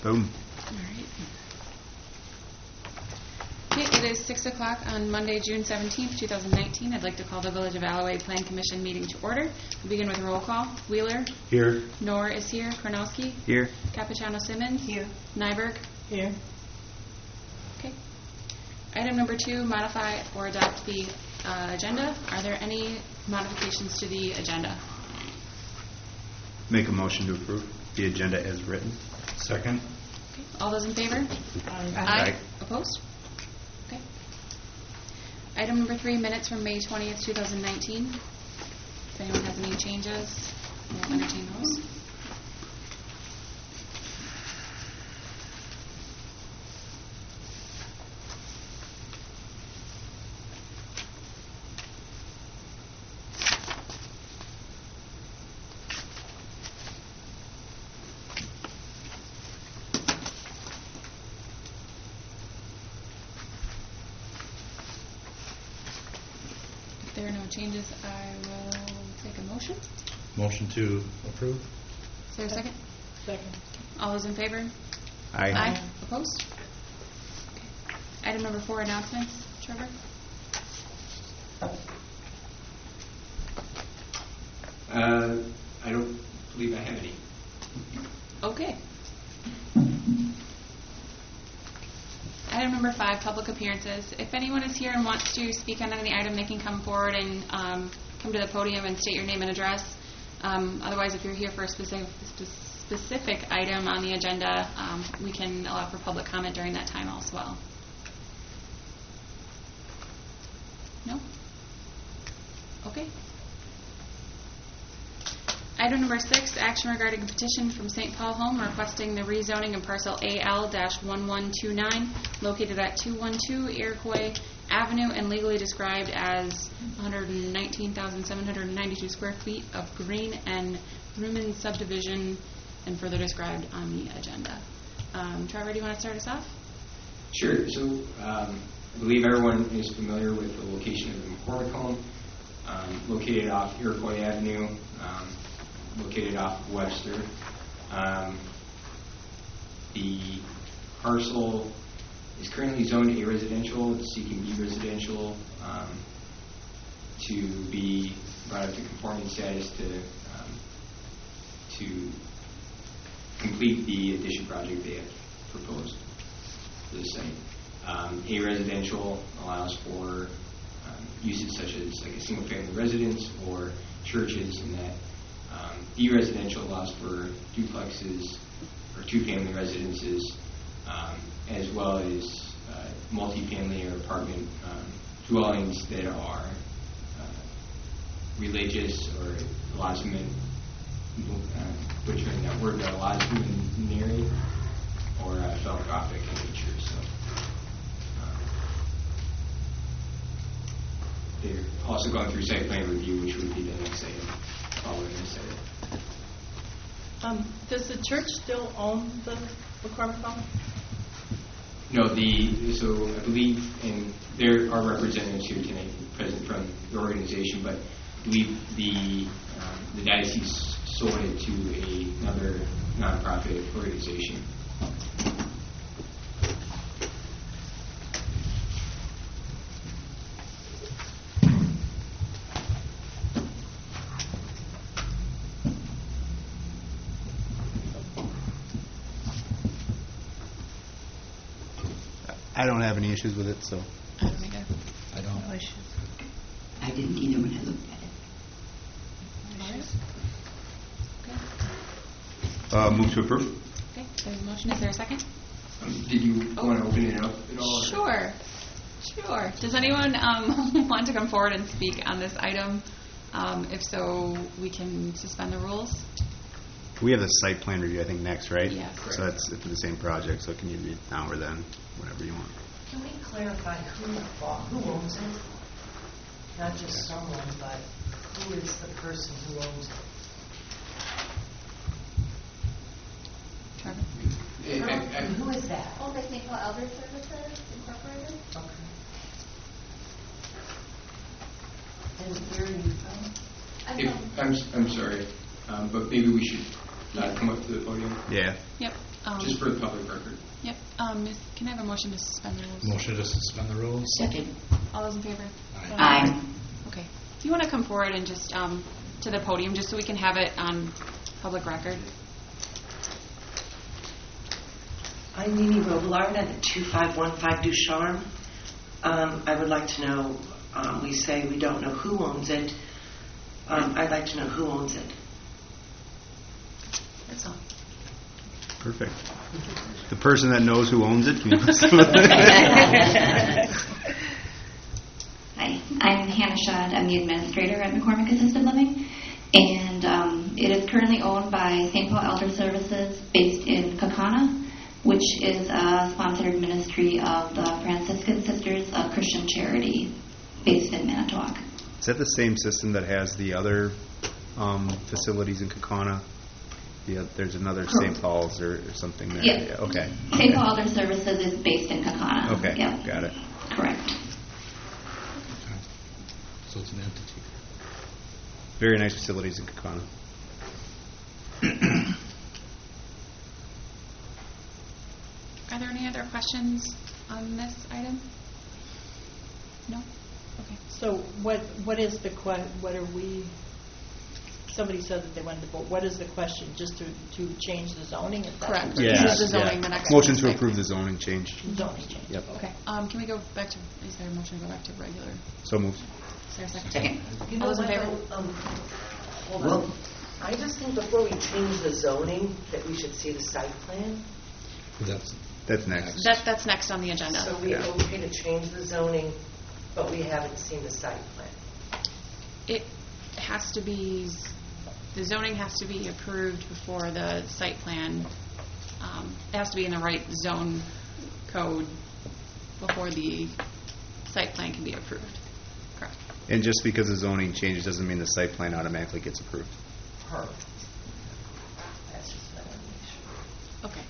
Boom. All right. Okay, it is 6 o'clock on Monday, June 17th, 2019. I'd like to call the Village of Alloway Plan Commission meeting to order. We begin with a roll call. Wheeler. Here. Knorr is here. Kornowski. Here. Cappuccino Simmons. Here. Nyberg. Here. Okay. Item number 2, modify or adopt the agenda. Are there any modifications to the agenda? Make a motion to approve the agenda as written. Second. Okay. All those in favor? Aye. Opposed? Okay. Item number 3, minutes from May 20th, 2019. If anyone has any changes, we'll entertain those. If there are no changes, I will take a motion. Motion to approve? Is there a second? Second. All those in favor? Aye. Opposed? Okay. Item number 4, announcements. Trevor? I don't believe I have any. Okay. Item number 5, public appearances. If anyone is here and wants to speak on any item, they can come forward and come to the podium and state your name and address. Otherwise, if you're here for a specific item on the agenda, we can allow for public comment during that time as well. No? Okay. Item number 6, action regarding a petition from St. Paul Home requesting the rezoning of parcel AL-1129 located at 212 Iroquois Avenue and legally described as 119,792 square feet of green and Rumen subdivision and further described on the agenda. Trevor, do you want to start us off? Sure. So I believe everyone is familiar with the location of the McCormick home, located off Iroquois Avenue, located off of Webster. The parcel is currently zoned A residential. It's seeking B residential to be brought up to conforming status to complete the addition project they have proposed for the site. A residential allows for uses such as like a single-family residence or churches, and that B residential allows for duplexes or two-family residences, as well as multi-family or apartment dwellings that are religious or butchering that word, but Lozmanary or philanthropic in nature. So they're also going through site plan review, which would be the next item following this item. Does the church still own the McCormick home? No, so I believe, and there are representatives here tonight present from the organization, but I believe the diocese sold it to another nonprofit organization. I don't have any issues with it, so. I don't either. I don't. No issues. I didn't either when I looked at it. Okay. Move to approve. Okay. There's a motion. Is there a second? Did you want to open it up at all? Sure. Does anyone want to come forward and speak on this item? If so, we can suspend the rules. We have the site plan review, I think, next, right? Yes. So that's for the same project, so it can either be now or then, whatever you want. Can we clarify who owns it? Not just someone, but who is the person who owns it? Trevor? Who is that? Owned by St. Paul Elder Services Incorporated. Okay. And where are you from? I'm sorry, but maybe we should come up to the podium. Yeah. Yep. Just for the public record. Yep. Can I have a motion to suspend the rules? Motion to suspend the rules? Second. All those in favor? Aye. Okay. Do you want to come forward and just to the podium, just so we can have it on public record? I'm Mimi Robillard at 2515 Ducharme. I would like to know, we say we don't know who owns it. I'd like to know who owns it. That's all. Perfect. The person that knows who owns it, can you Hi, I'm Hannah Shad. I'm the administrator at McCormick Assisted Living, and it is currently owned by St. Paul Elder Services based in Kaukauna, which is a sponsored ministry of the Franciscan Sisters of Christian Charity based in Manitowoc. Is that the same system that has the other facilities in Kaukauna? Yeah, there's another St. Paul's or something there. Yeah. Yeah, okay. St. Paul Elder Services is based in Kaukauna. Okay, Yep. got it. Correct. So it's an entity. Very nice facilities in Kaukauna. Are there any other questions on this item? No? Okay. So what is the what are we, somebody said that they wanted to vote, what is the question? Just to change the zoning? Is that Correct. the Yeah. This is the zoning, the next Motion one is to site approve plan. the zoning change. zoning change? Yep. Okay. Can we go back to, is there a motion to go back to regular? So moved. Is there a second? Second. You All know those in what, favor? hold Well- on. I just think before we change the zoning, that we should see the site plan. That's next. That's next on the agenda. So we okay to change the zoning, but we haven't seen the site plan. It has to be, the zoning has to be approved before the site plan. It has to be in the right zone code before the site plan can be approved. Correct. And just because the zoning changes doesn't mean the site plan automatically gets approved. Perfect. That's just what I want to make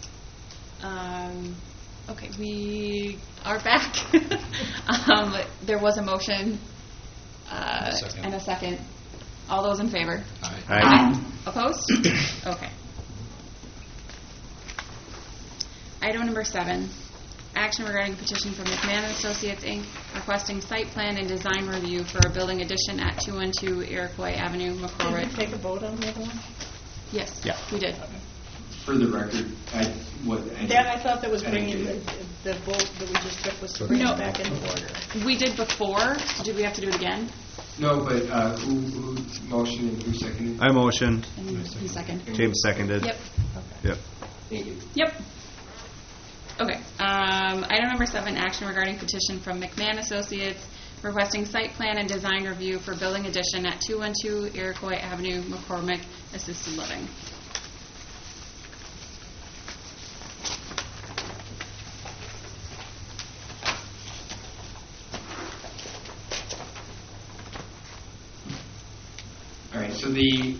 sure. Okay, we are back. There was a motion Second. and a second. All those in favor? Aye. Opposed? Okay. Item number 7, action regarding petition from McMahon Associates, Inc., requesting site plan and design review for a building addition at 212 Iroquois Avenue, Did McCormick. we take a vote on the other one? Yes, Yeah. we did. For the record, That, I thought that was I didn't bringing, do the vote that we just took was to bring No. it back into order. We did before. Did we have to do it again? No, but who motioned and who seconded? I motioned. And he seconded. James seconded. Yep. Yep. Thank you. Yep. Okay. Item number 7, action regarding petition from McMahon Associates requesting site plan and design review for building addition at 212 Iroquois Avenue, McCormick, Assisted Living. All right, so the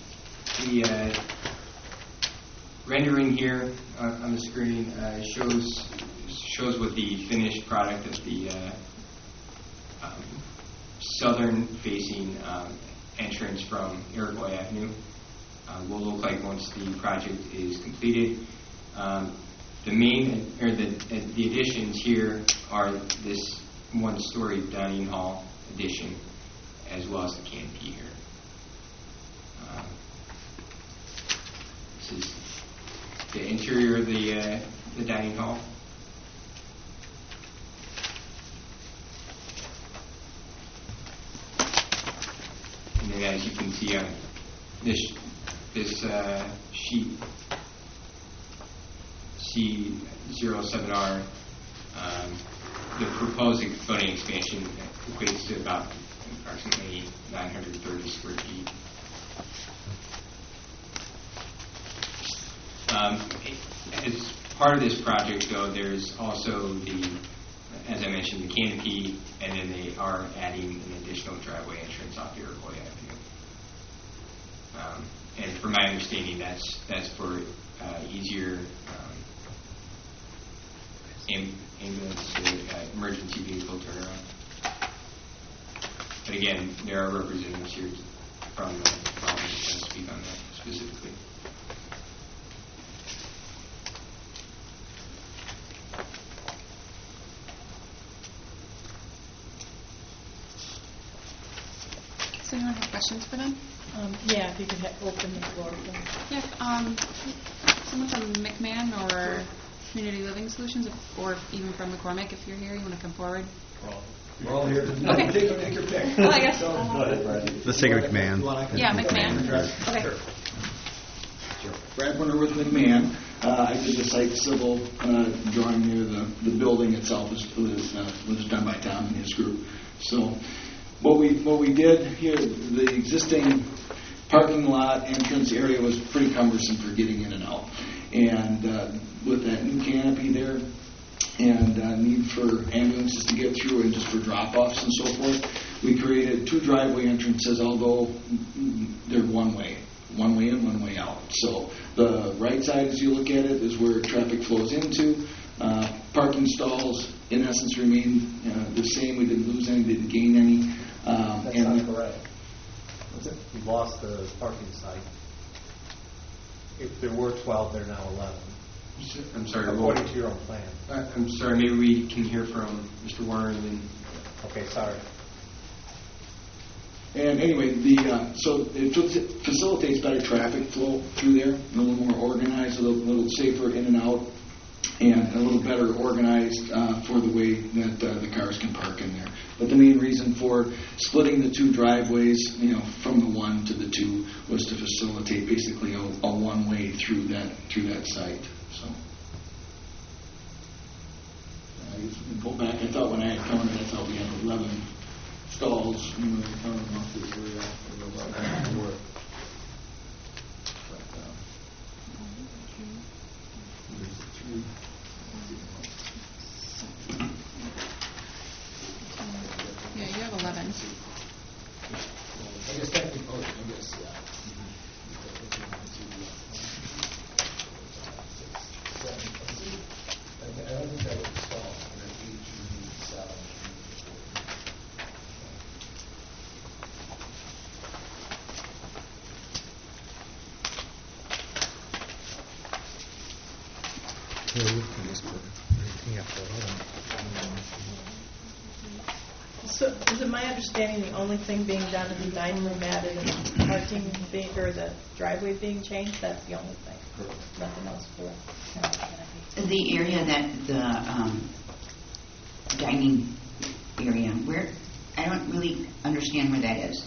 rendering here on the screen shows what the finished product of the southern-facing entrance from Iroquois Avenue will look like once the project is completed. The main or the additions here are this one-story dining hall addition, as well as the canopy here. This is the interior of the dining hall. And then, as you can see on this sheet, C07R, the proposed building expansion equates to about approximately 930 square feet. As part of this project, though, there's also as I mentioned, the canopy, and then they are adding an additional driveway entrance off Iroquois Avenue. And from my understanding, that's for easier ambulance to emergency vehicle turnaround. But again, there are representatives here from the department that can speak on that specifically. questions for them? Yeah, if you could open the floor, please. Yeah, someone from McMahon or Community Living Solutions, or even from McCormick, if you're here, you want to come forward? We're all here. Okay. Take your pick. Well, I guess. Go ahead, Brad. Let's take a McMahon. Yeah, McMahon. Okay. Sure. Brad Winter with McMahon. I did the site civil drawing near the building itself was done by Tom and his group. So what we did here, the existing parking lot entrance area was pretty cumbersome for getting in and out. And with that new canopy there and need for ambulances to get through and just for drop-offs and so forth, we created 2 driveway entrances, although they're one way in, one way out. So the right side, as you look at it, is where traffic flows into. Parking stalls, in essence, remain the same. We didn't lose any, didn't gain any. That's not correct. We lost the parking site. If there were 12, they're now 11. I'm sorry. According to your own plan. I'm sorry. Maybe we can hear from Mr. Warner and then. Okay, sorry. And anyway, so it facilitates better traffic flow through there, a little more organized, a little safer in and out, and a little better organized for the way that the cars can park in there. But the main reason for splitting the 2 driveways, from the 1 to the 2, was to facilitate basically a one-way through that site. So. Go back. I thought when I had counted, I thought we had 11 stalls. Yeah, you have 11. I guess technically, I don't think that would stall. So is it my understanding the only thing being done is the dining room added and the parking or the driveway being changed? That's the only thing. Nothing else for it. The area that the dining area, where I don't really understand where that is.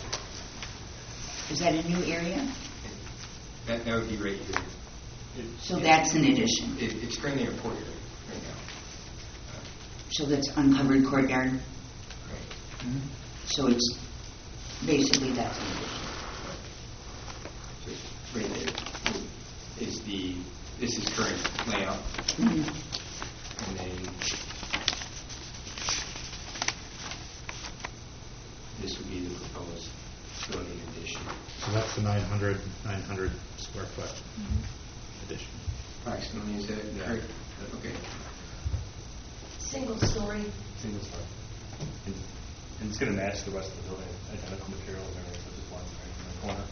Is that a new area? That would be right here. So that's an addition. It's currently a courtyard right now. So that's uncovered courtyard. Right. Mm-hmm. So it's basically that's an addition. So right there this is current layout, Mm-hmm. and then this would be the proposed building addition. So that's the 900 square foot addition. Approximately, is that correct? Okay. Single story. Single story. And it's going to match the rest of the building, identical materials and everything, so just one right in the corner.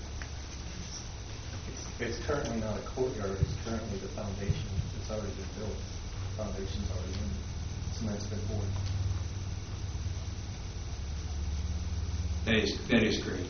It's currently not a courtyard. It's currently the foundation. It's already been built. The foundation's already in. Cement's been poured. That is correct.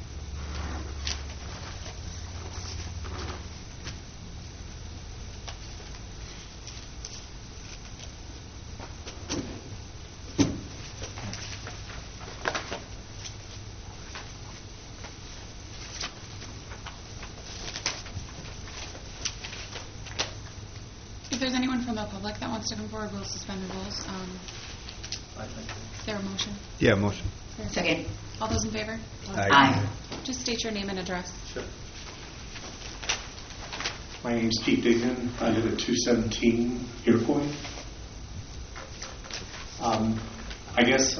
If there's anyone from the public that wants to come forward, we'll suspend the rules. Is there a motion? Yeah, motion. Second. All those in favor? Aye. Just state your name and address. Sure. My name's Pete Dignan. I live at 217 Iroquois. I guess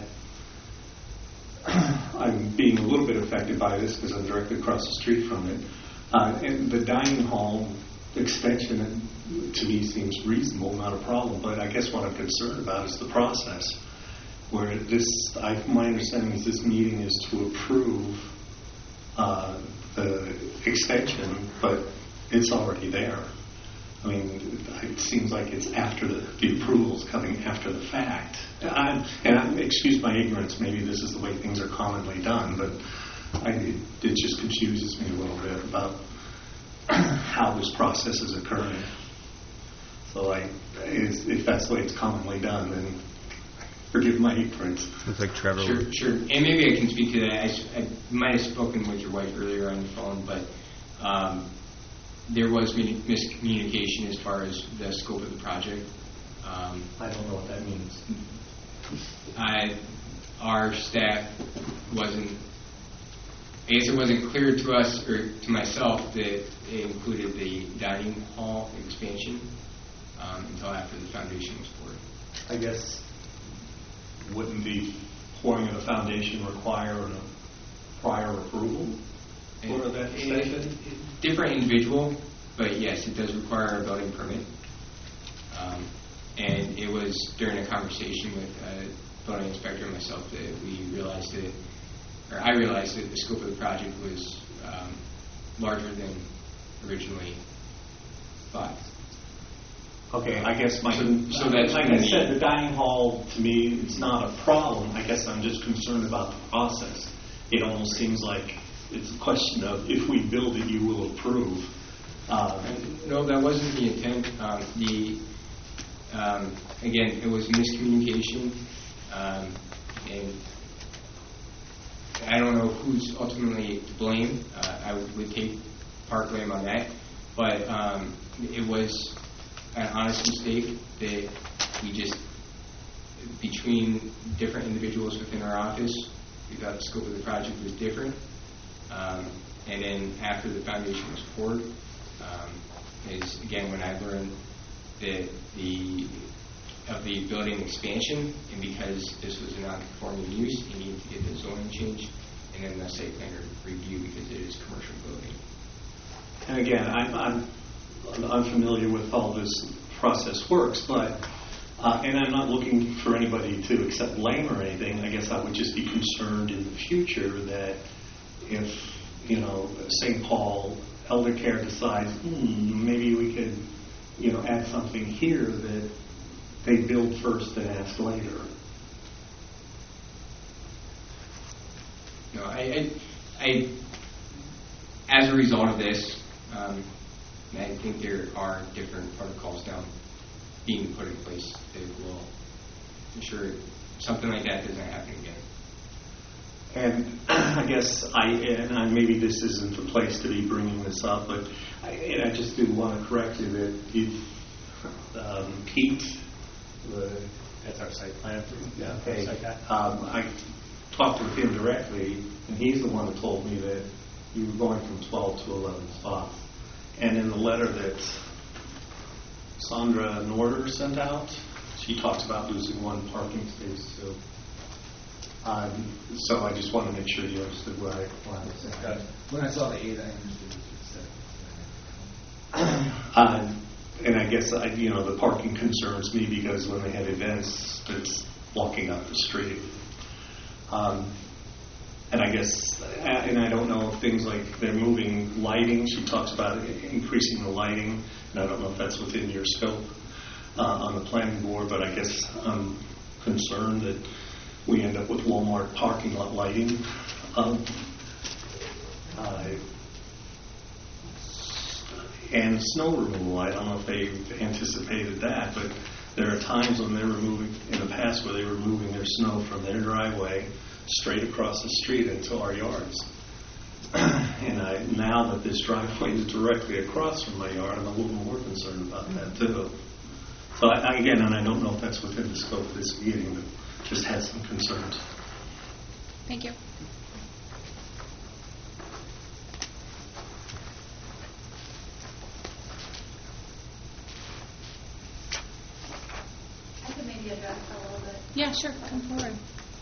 I'm being a little bit affected by this because I'm directly across the street from it. And the dining hall extension, to me, seems reasonable, not a problem. But I guess what I'm concerned about is the process. Where my understanding is this meeting is to approve the extension, but it's already there. I mean, it seems like it's after the approval's coming after the fact. Excuse my ignorance, maybe this is the way things are commonly done, but it just confuses me a little bit about how this process is occurring. So if that's the way it's commonly done, then forgive my ignorance. Looks like Trevor. Sure. And maybe I can speak to that. I might have spoken with your wife earlier on the phone, but there was miscommunication as far as the scope of the project. I don't know what that means. Our staff wasn't, I guess it wasn't clear to us, or to myself, that it included the dining hall expansion until after the foundation was poured. I guess, wouldn't the pouring of the foundation require a prior approval for that extension? Different individual, but yes, it does require a building permit. And it was during a conversation with a building inspector and myself that I realized that the scope of the project was larger than originally thought. Okay, I guess so that's like I said, the dining hall, to me, it's not a problem. I guess I'm just concerned about the process. It almost seems like it's a question of if we build it, you will approve. No, that wasn't the intent. Again, it was miscommunication, and I don't know who's ultimately to blame. I would take part blame on that, but it was an honest mistake that we just, between different individuals within our office, we thought the scope of the project was different. And then after the foundation was poured, is again when I learned that the building expansion, and because this was a non-conforming use, you need to get the zoning change and then the site plan review because it is commercial building. And again, I'm unfamiliar with how this process works, but and I'm not looking for anybody to accept blame or anything. I guess I would just be concerned in the future that if St. Paul Elder Care decides maybe we could add something here, that they build first and ask later. No, I as a result of this, I think there are different protocols now being put in place that will ensure something like that doesn't happen again. And I guess maybe this isn't the place to be bringing this up, but I just do want to correct you that Pete, that's our site plan. Yeah. Okay. I talked with him directly, and he's the one that told me that you were going from 12 to 11 spots. And in the letter that Sandra Norder sent out, she talks about losing one parking space too. So I just want to make sure you understood what I wanted to say. When I saw the 8, I understood what you said. And I guess the parking concerns me because when they have events, it's blocking up the street. And I guess, and I don't know if things like they're moving lighting. She talks about increasing the lighting, and I don't know if that's within your scope on the planning board. But I guess I'm concerned that we end up with Walmart parking lot lighting. And snow removal. I don't know if they've anticipated that, but there are times when they're removing, in the past, where they were moving their snow from their driveway straight across the street into our yards. And now that this driveway is directly across from my yard, I'm a little more concerned about that too. So again, and I don't know if that's within the scope of this meeting, but just had some concerns. Thank you. I could maybe address a little bit. Yeah, sure. Come forward.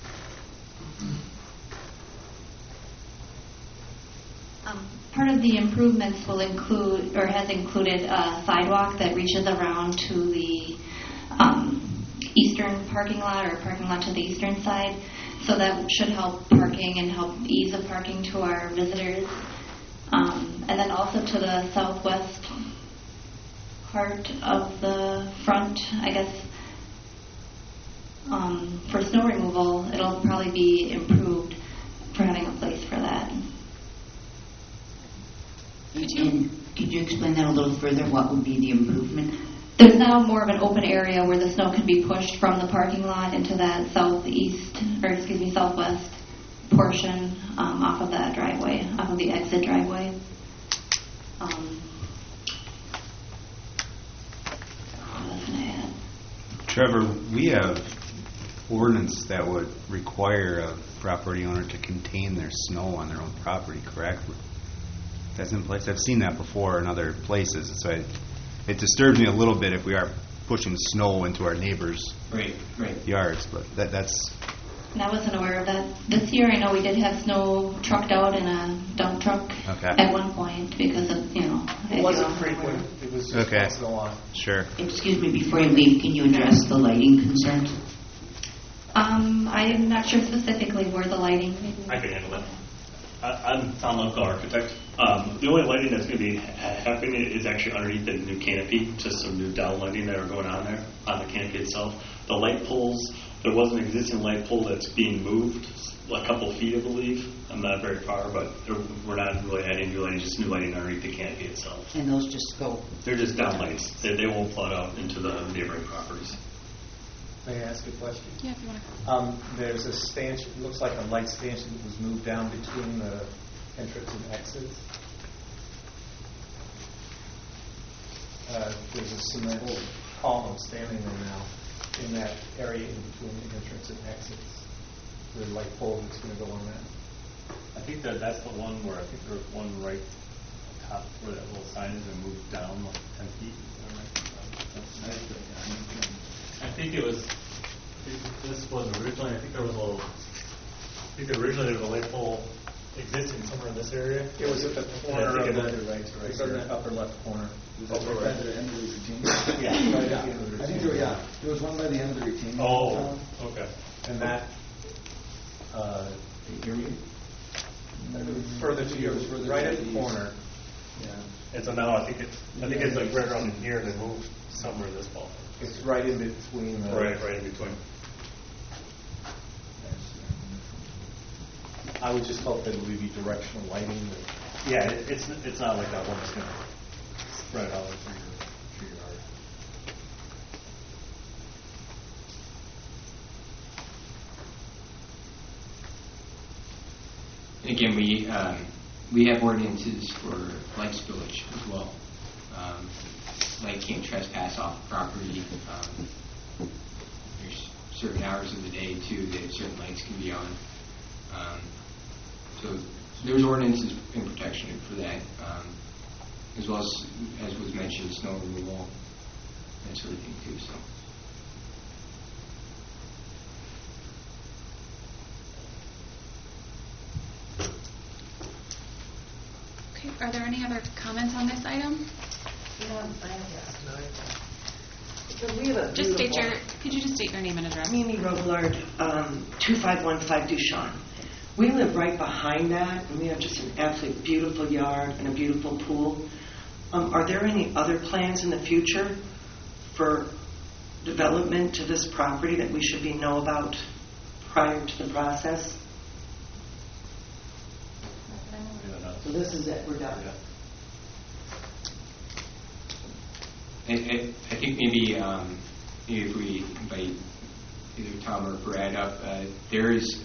Part of the improvements will include, or has included, a sidewalk that reaches around to the eastern parking lot, or parking lot to the eastern side. So that should help parking and help ease of parking to our visitors. And then also to the southwest part of the front, I guess, for snow removal, it'll probably be improved for having a place for that. And could you explain that a little further? What would be the improvement? There's now more of an open area where the snow can be pushed from the parking lot into that southwest portion off of that driveway, off of the exit driveway. What else can I add? Trevor, we have ordinance that would require a property owner to contain their snow on their own property, correct? That's in place. I've seen that before in other places. So it disturbs me a little bit if we are pushing snow into our neighbors' yards, but that's... And I wasn't aware of that. This year, I know we did have snow trucked out in a dump truck at one point because of, It wasn't frequent. It was just once in a while. Sure. Excuse me, before you leave, can you address the lighting concerns? I'm not sure specifically where the lighting... I can handle that. I'm Tom Levko, architect. The only lighting that's going to be happening is actually underneath the new canopy, just some new down lighting that are going on there on the canopy itself. The light poles, there was an existing light pole that's being moved a couple feet, I believe. I'm not very far, but we're not really adding new lighting, just new lighting underneath the canopy itself. And those just go? They're just down lights. They won't flood out into the neighboring properties. May I ask a question? Yeah, if you want to. There's a stanchion, it looks like a light stanchion that was moved down between the entrance and exits. There's a cement column standing there now in that area in between the entrance and exits. The light pole that's going to go on that. I think that's the one where I think there's one right top where that little sign is and moved down like 10 feet. I think it was. This was originally. I think there was a little. I think originally there was a light pole existing somewhere in this area. It was at the corner of the right. It was in the upper left corner. Was that right at the end of the retaining? Yeah, right at the end of the retaining. I think there was one by the end of the retaining. Oh, okay. And that. Hear me? Further to your right at the corner. Yeah. And so now I think it's like right around in here and then moved somewhere in this ball. It's right in between. Right in between. I would just hope that it would be directional lighting. Yeah, it's not like that one that's going to spread out through your yard. Again, we have ordinances for light spillage as well. Light can't trespass off the property. There's certain hours of the day too that certain lights can be on. So there's ordinances in protection for that, as well as was mentioned, snow removal, that sort of thing too. So. Okay, are there any other comments on this item? Could you just state your name and address? Mimi Robillard, 2515 Ducharme. We live right behind that, and we have just an absolutely beautiful yard and a beautiful pool. Are there any other plans in the future for development to this property that we should know about prior to the process? So this is it, we're done. I think maybe if we invite either Tom or Brad up, there is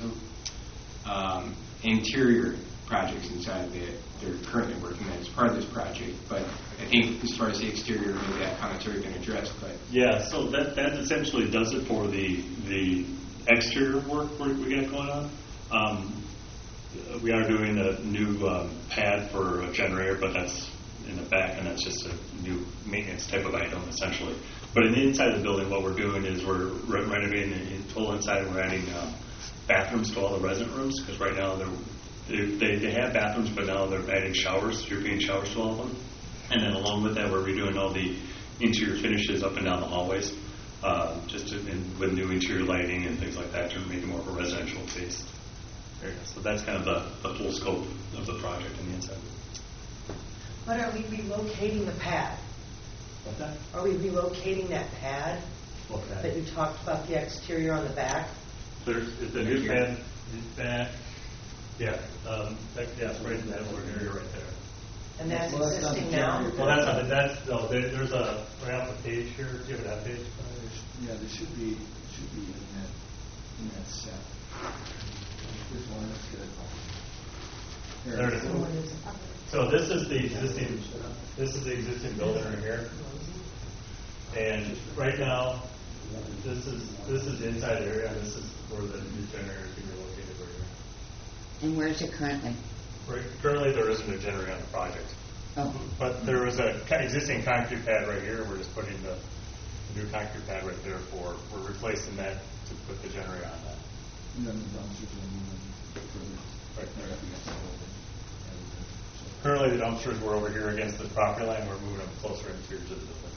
interior projects inside that they're currently working on as part of this project. But I think as far as the exterior, maybe that comment's already been addressed. But yeah, so that essentially does it for the exterior work we got going on. We are doing a new pad for a generator, but that's in the back, and that's just a new maintenance type of item, essentially. But in the inside of the building, what we're doing is we're renovating the total inside, and we're adding bathrooms to all the resident rooms, because right now they have bathrooms, but now they're adding showers, European showers to all of them. And then along with that, we're redoing all the interior finishes up and down the hallways, with new interior lighting and things like that to make it more of a residential taste. So that's kind of the full scope of the project on the inside. But are we relocating the pad? What's that? Are we relocating that pad What's that? that you talked about, the exterior on the back? There's a new pad back. Yeah, it's right in that little area right there. And that's Well, that's not existing the now? generator. Well, that's not, no, there's a, right off the page here, do you have that page? Yeah, there should be in that set. There's one, let's get it. Here. There it is. So this is the existing building right here. And right now, this is the inside area, and this is where the new generator is going to be located right here. And where is it currently? Currently, there isn't a generator on the project. Oh. But there is a existing concrete pad right here. We're just putting the new concrete pad right there we're replacing that to put the generator on that. And then the dumpsters will move further. Right there. Up against the building. Currently, the dumpsters were over here against the property line. We're moving them closer interior to the building.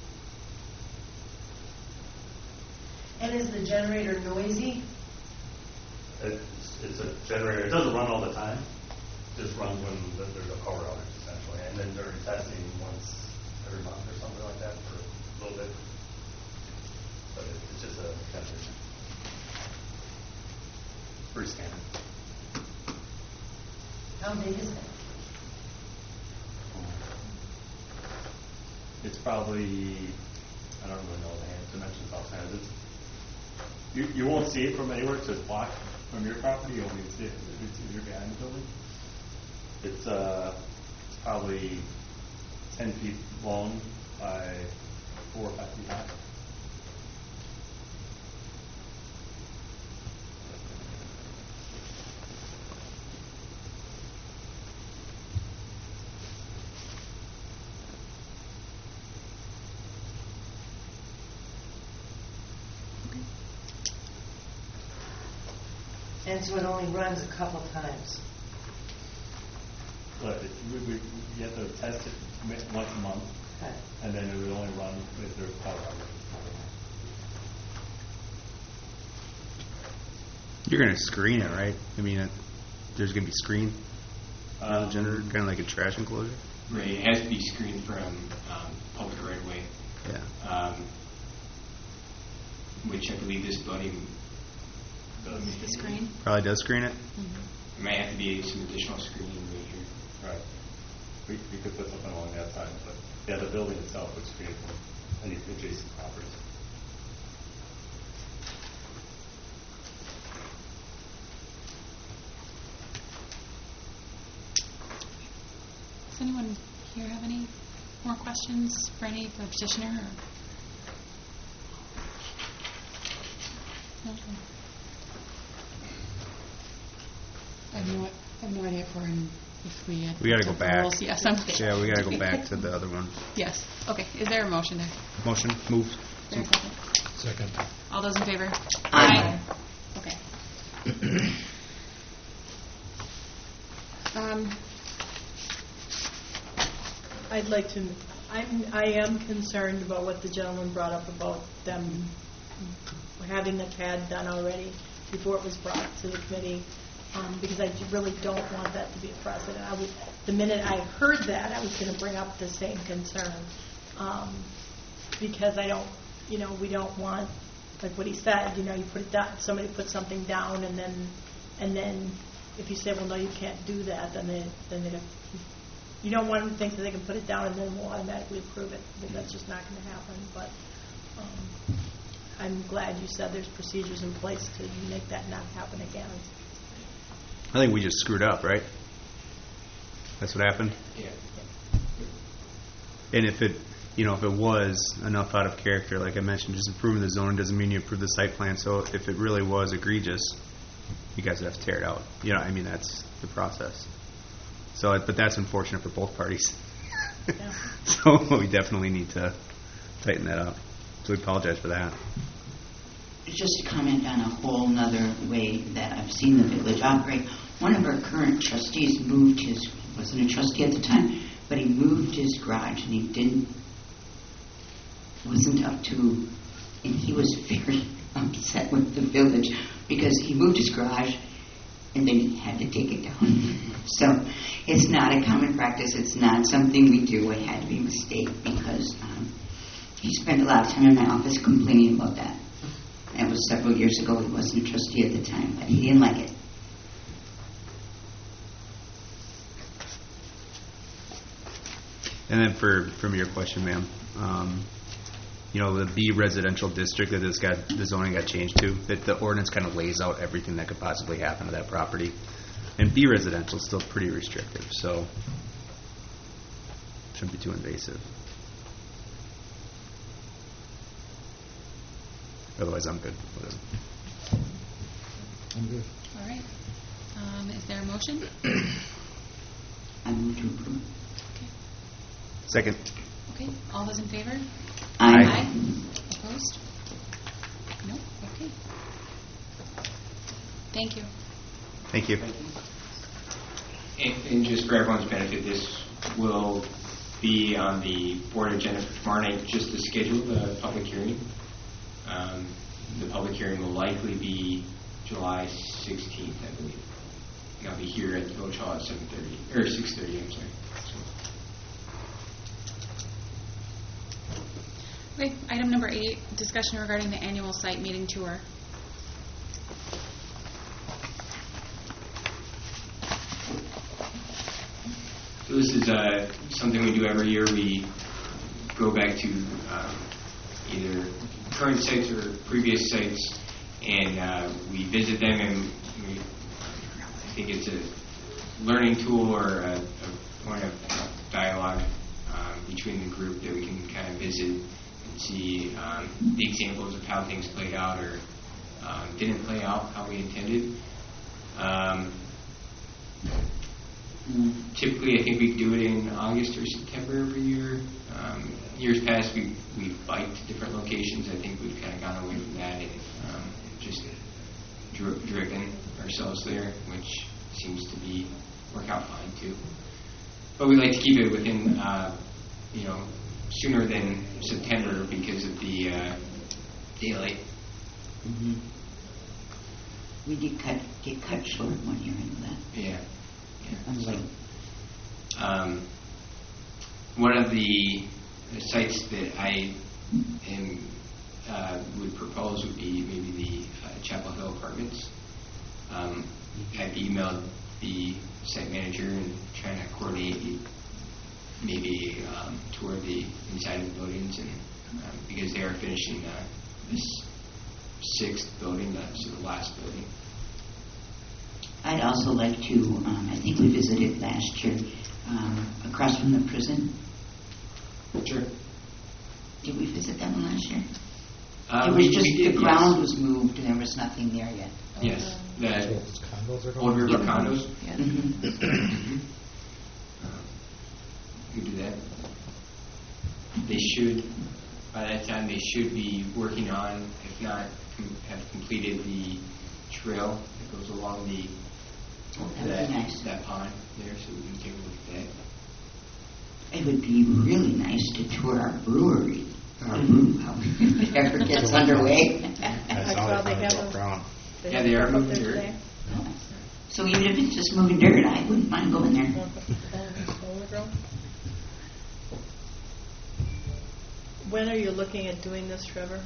And is the generator noisy? It's a generator. It doesn't run all the time. It just runs when there's a power outage, essentially. And then they're testing once every month or something like that for a little bit. But it's just a generator. Pretty standard. How big is that? It's probably, I don't really know the dimensions offhand. You won't see it from anywhere because it's blocked from your property. You only see it if you're behind the building. It's probably 10 feet long by 4 or 5 feet high. And so it only runs a couple times? But you have to test it once a month, Okay. and then it would only run if there's power outage. You're going to screen it, right? I mean, there's going to be screen on the generator, kind of like a trash enclosure? Right, it has to be screened from public right of way. Yeah. Which I believe this building does. The screen? Probably does screen it? There might have to be some additional screening right here. Right. We could put something along that side, but yeah, the building itself would screen from any adjacent properties. Does anyone here have any more questions for the petitioner? Or? No? I have no idea if we had. We got to go back. Rules. Yes, Yeah, we got to go back to the other one. Yes. Okay. Is there a motion there? Motion, moved. Is there a second? Second. All those in favor? Aye. Okay. I'd like to, I am concerned about what the gentleman brought up about them having the pad done already before it was brought to the committee, because I really don't want that to be a precedent. The minute I heard that, I was going to bring up the same concern, because I don't, we don't want, like what he said, you put it down, somebody puts something down, and then if you say, well, no, you can't do that, then they you don't want them to think that they can put it down and then we'll automatically approve it. But that's just not going to happen. But I'm glad you said there's procedures in place to make that not happen again. I think we just screwed up, right? That's what happened? Yeah. And if it was enough out of character, like I mentioned, just approving the zoning doesn't mean you approve the site plan. So if it really was egregious, you guys would have to tear it out. That's the process. So, but that's unfortunate for both parties. Yeah. So we definitely need to tighten that up. So we apologize for that. Just to comment on a whole nother way that I've seen the village operate. One of our current trustees wasn't a trustee at the time, but he moved his garage and wasn't up to, and he was very upset with the village because he moved his garage and then he had to take it down. So it's not a common practice. It's not something we do. It had to be a mistake because he spent a lot of time in my office complaining about that. That was several years ago. He wasn't a trustee at the time, but he didn't like it. And then from your question, ma'am, the B residential district that the zoning got changed to, that the ordinance kind of lays out everything that could possibly happen to that property. And B residential is still pretty restrictive, so shouldn't be too invasive. Otherwise, I'm good with it. I'm good. All right. Is there a motion? I move to approve. Okay. Second. Okay. All those in favor? Aye. Opposed? No? Okay. Thank you. Thank you. And just for everyone's benefit, this will be on the board agenda for tomorrow night, just to schedule the public hearing. The public hearing will likely be July 16th, I believe. I'll be here at the Village Hall at 7:30 or 6:30. I'm sorry. Okay. Item number 8: discussion regarding the annual site meeting tour. So this is something we do every year. We go back to either current sites or previous sites, and we visit them, and I think it's a learning tool or a point of dialogue between the group that we can kind of visit and see the examples of how things played out or didn't play out how we intended. Typically, I think we do it in August or September every year. Years past, we've biked to different locations. I think we've kind of gone away from that and just driven ourselves there, which seems to be work out fine too. But we like to keep it within, sooner than September because of the daylight. Mm-hmm. We did get cut short 1 year into that. Yeah. So, one of the sites that I would propose would be maybe the Chapel Hill Apartments. I've emailed the site manager and trying to coordinate maybe tour the inside of the buildings, and because they are finishing this 6th building, so the last building. I'd also like to, I think we visited last year, across from the prison. Sure. Did we visit that one last year? It was just the ground was moved and there was nothing there yet. Yes. The condos are Old River Yep. condos. Yeah. We do that. They should, by that time, they should be working on, if not have completed the trail that goes along That'd be nice. that pond there, so we can take a look at that. It would be really nice to tour our brewery, our brew house, if it ever gets underway. I saw they have Yeah, they are moving there dirt. today. So even if it's just moving dirt, I wouldn't mind going there. When are you looking at doing this, Trevor?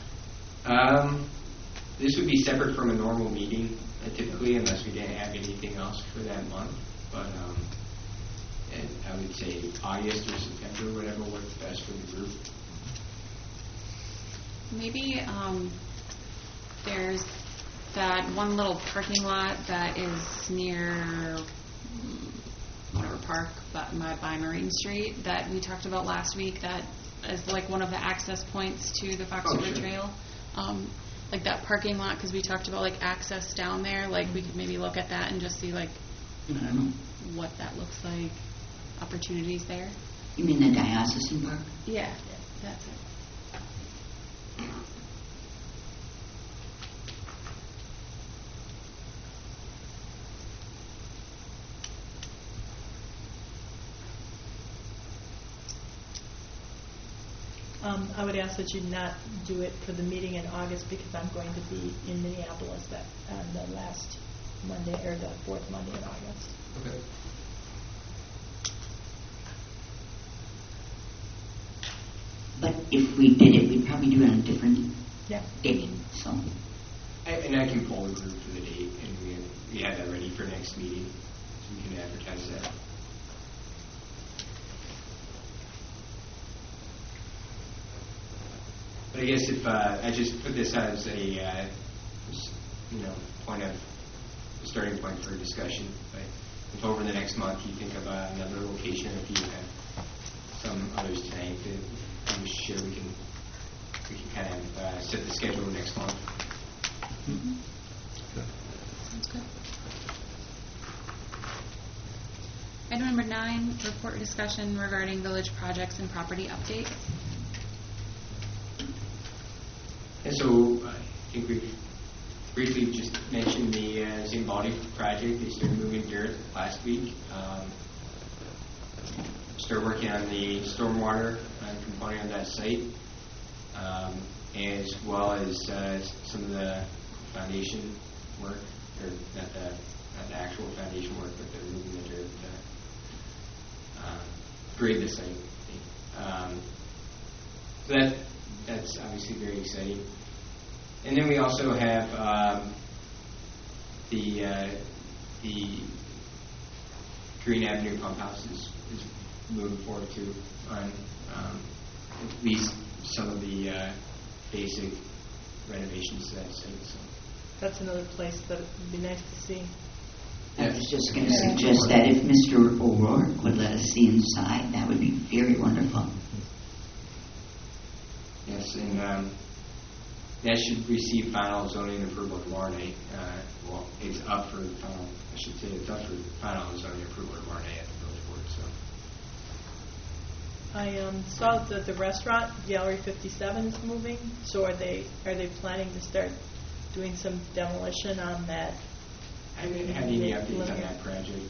This would be separate from a normal meeting, typically, unless we didn't have anything else for that month. But and I would say August or September, whatever works best for the group. Maybe there's that one little parking lot that is near whatever park, but by Marine Street, that we talked about last week. That is like one of the access points to the Fox River Trail. Like that parking lot, because we talked about like access down there. Like we could maybe look at that and just see like what that looks like. Opportunities there. You mean the Diocesan Park? Yeah, that's it. I would ask that you not do it for the meeting in August because I'm going to be in Minneapolis on the last Monday, or the fourth Monday in August. Okay. But if we did it, we'd probably do it on a different Yeah. date, so. And I can pull the group for the date, and we have that ready for next meeting, so we can advertise that. But I guess if I just put this as a starting point for discussion. But if over the next month you think of another location, or if you have some others tonight that I'm sure we can kind of set the schedule next month. Mm-hmm. Sounds good. Item number 9, report discussion regarding village projects and property updates. And so I think we've briefly just mentioned the St. Baldy project. They started moving dirt last week. Started working on the stormwater component of that site, as well as some of the foundation work, or not the actual foundation work, but they're moving the dirt to grade the site. So that's obviously very exciting. And then we also have the Green Avenue pump house is moving forward too on at least some of the basic renovations to that site. So. That's another place that would be nice to see. I was just going to suggest that if Mr. O'Rourke would let us see inside, that would be very wonderful. Yes, and that should receive final zoning approval tomorrow night. Well, it's up for final, I should say it's up for final zoning approval tomorrow night at the village board. So. I saw that the restaurant, Gallery 57, is moving. So are they planning to start doing some demolition on that? I haven't had any updates on that project.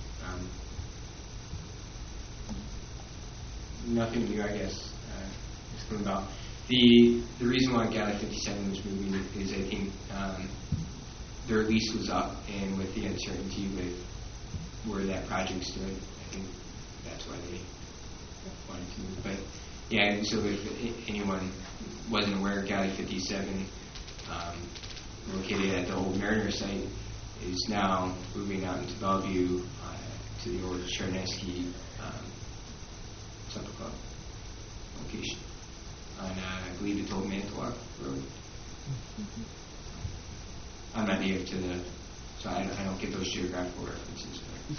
Nothing new, I guess, is coming about. The reason why Gallery 57 was moving is I think their lease was up, and with the uncertainty with where that project stood, I think that's why they wanted to move. But yeah, so if anyone wasn't aware, Gallery 57, located at the old Mariner site, is now moving out into Bellevue to the old Chernesky Supper Club location on, I believe it's Old Manitowoc Road. Mm-hmm. I'm not native to so I don't get those geographical references.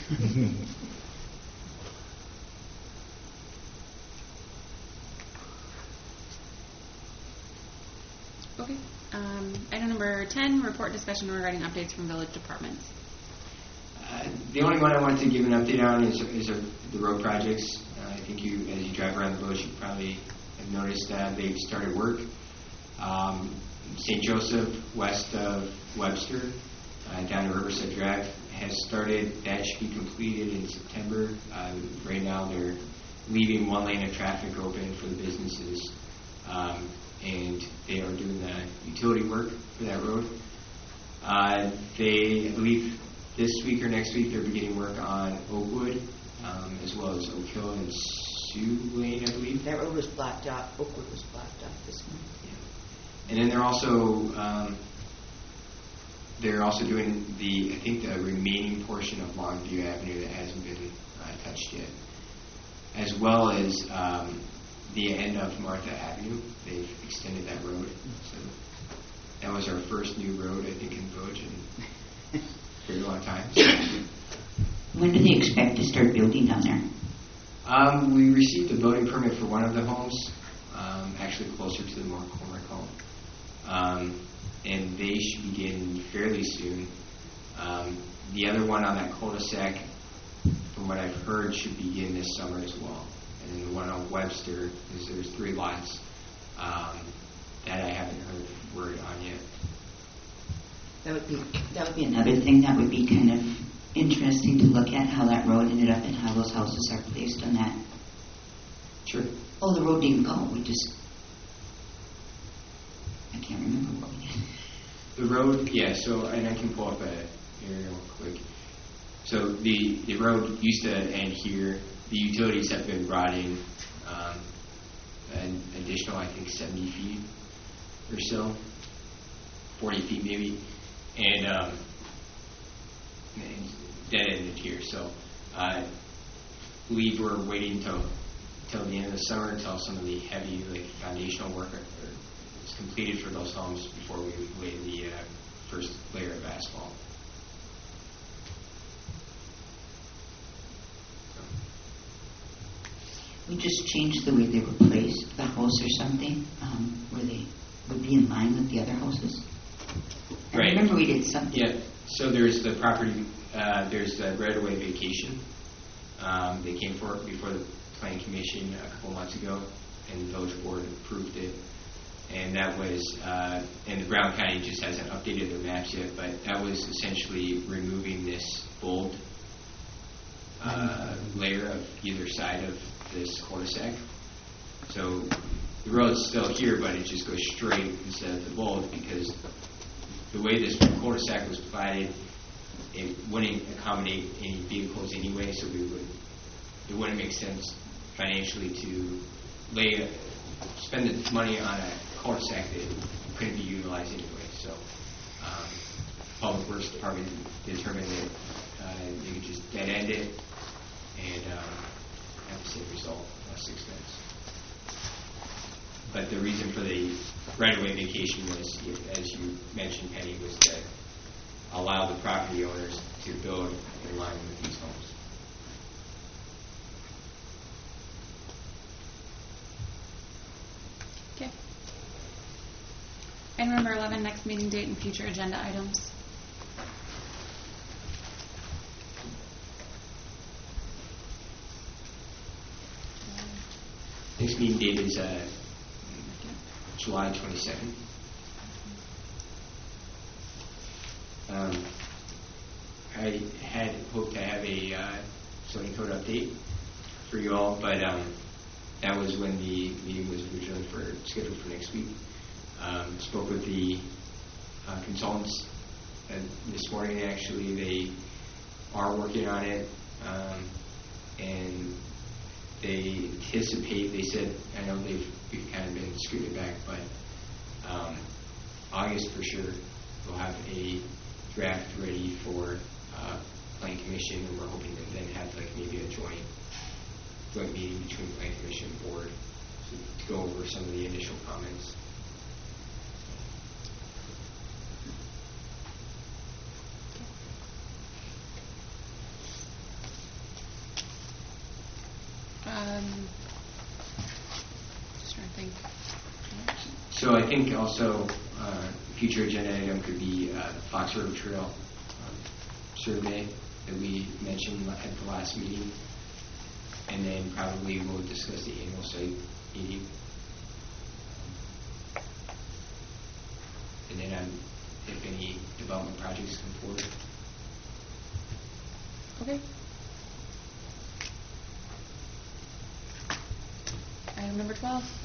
Okay. Item number 10, report discussion regarding updates from village departments. The only one I want to give an update on is the road projects. I think as you drive around the village, you probably have noticed that they've started work. St. Joseph, west of Webster, down to Riverside Drive, has started. That should be completed in September. Right now, they're leaving one lane of traffic open for the businesses. And they are doing the utility work for that road. I believe this week or next week they're beginning work on Oakwood, as well as Oak Hill and Sioux Lane, I believe. That road was blocked off. Oakwood was blocked off this month. Yeah. And then they're also doing the remaining portion of Longview Avenue that hasn't been touched yet, as well as the end of Martha Avenue. They've extended that road. So that was our first new road, I think, in the village in a very long time. So, when do they expect to start building down there? We received a building permit for one of the homes, actually closer to the McCormick home. And they should begin fairly soon. The other one on that cul-de-sac, from what I've heard, should begin this summer as well. And then the one on Webster, there's 3 lots that I haven't heard word on yet. That would be another thing that would be kind of interesting to look at, how that road ended up and how those houses are placed on that. Sure. Oh, the road didn't go. I can't remember what we did. The road, yeah. So, and I can pull up area real quick. So the road used to end here. The utilities have been brought in an additional, I think, 70 feet or so, 40 feet maybe, and dead ended here. So I believe we're waiting till the end of the summer until some of the heavy foundational work is completed for those homes before we lay the first layer of asphalt. We just changed the way they replaced the house or something, where they would be in line with the other houses. I Right. remember we did something. Yeah. So there's the property. There's the right-of-way vacation. They came for it before the Planning Commission a couple months ago, and the village board approved it. And that was, and the Brown County just hasn't updated their maps yet, but that was essentially removing this bold layer of either side of this cul-de-sac. So the road's still here, but it just goes straight instead of the bold, because the way this cul-de-sac was platted, it wouldn't accommodate any vehicles anyway, so it wouldn't make sense financially to spend the money on a cul-de-sac that couldn't be utilized anyway. So Public Works Department determined that you could just dead end it and have the same result, less expense. But the reason for the right-of-way vacation was, as you mentioned, Penny, was to allow the property owners to build in line with these homes. Okay. Item number 11, next meeting date and future agenda items. Next meeting date is July 22nd. I had hoped to have a zoning code update for you all, but that was when the meeting was originally scheduled for next week. Spoke with the consultants this morning. Actually, they are working on it, and they anticipate. They said, I know we've kind of been scooted back, but August for sure we'll have a draft ready for Planning Commission, and we're hoping to then have maybe a joint meeting between Planning Commission and Board to go over some of the initial comments. Just trying to think. So I think also future agenda item could be the Fox River Trail survey that we mentioned at the last meeting, and then probably we'll discuss the annual site meeting, and then if any development projects come forward. Okay. Item number 12.